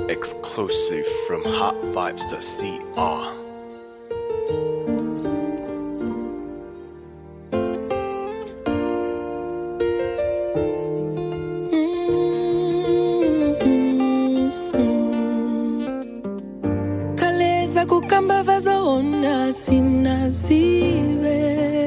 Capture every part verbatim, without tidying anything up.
Exclusive from hot vibes dot c r. Kaleza kukamba vazaona sinazive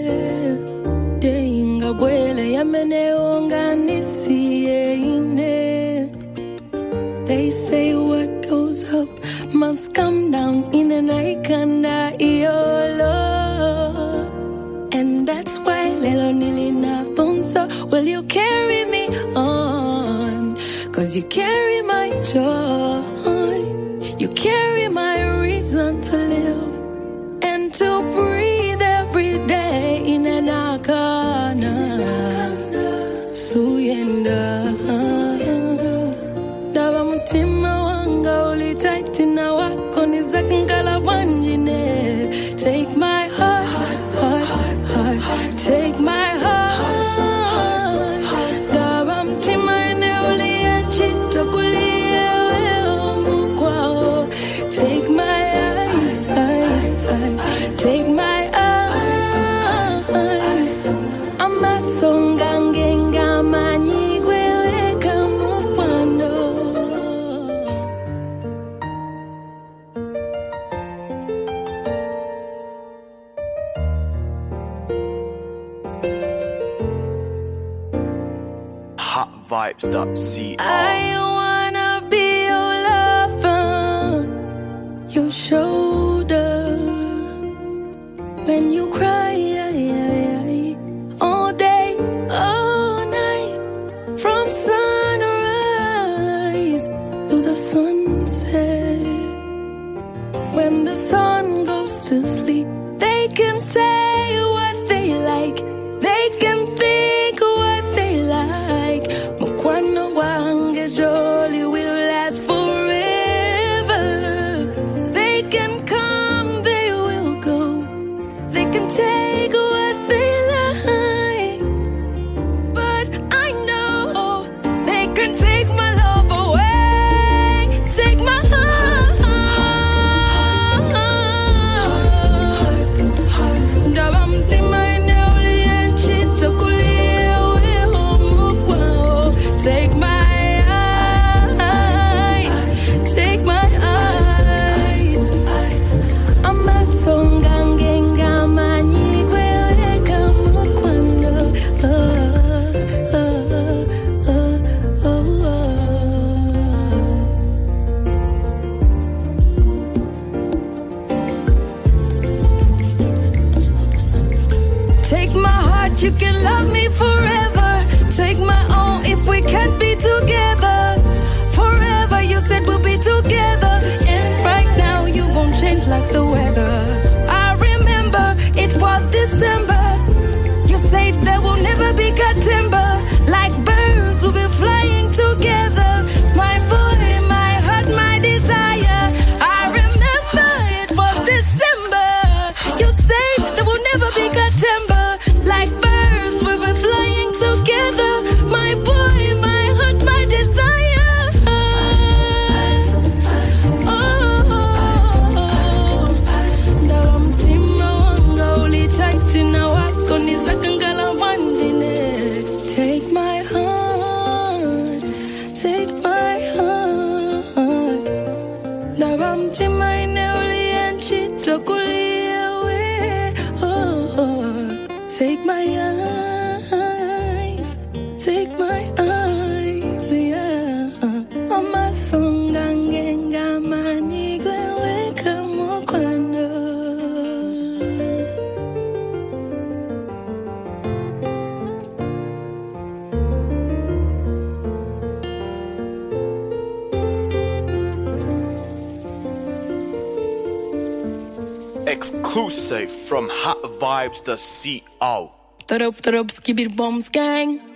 Deinga bwele yameneonga nisiyeine. They say what goes up must come down in an aikana iolo. And that's why lelo nilina bunso. Will you carry me on? Cause you carry my joy. You carry my reason to live and to breathe every day in an akana. Suyenda. Daba mutima wanga ulitaiti na wako nizakangala wanjine. Take my heart, heart, heart, heart. Take my heart. Daba mutima ene uliachita kulia weo mukwao. Take my eyes, eyes, eyes. Take my eyes. Ama songa ngenga manyigwe weka mukwano. hot vibes dot c r. I wanna be your lover, your shoulder when you cry, all day, all night, from sunrise to the sunset. When the sun goes to sleep, they can say what they like, they can think what they like. Mukwano wange jolly will last forever. They can come, they will go. They can take what they like. But I know they can take my love away. Take my heart. Ndaba mtima ene ulianchita kulia weho mukwao. Take my eyes, take my eyes. Ama songa ngenga manyigwe weka mukwano. Oh, oh, oh, oh, oh. Take my heart, you can love me forever. Take my own if we can't be together. Forever, you said we'll be together. And right now, you won't change like the weather. I remember it was December. You said there will never be cut timber. Like birds, we'll be flying together. My boy, my heart, my desire. I remember it was December. You said there will never be cut timber. Like birds, we were flying together. My boy, my heart, my desire. Oh, ndaba mtima wanga ulitaiti na wako nizakangala wanjine. Take my heart, take my heart. Ndaba mtima ene ulianchita kulia we. Oh, take my eyes, take my eyes, yeah. Ama songa ngenga manigwe weka mukwano. Exclusive from hot vibes dot c r. Throw up, throw up, skibidi bombs gang.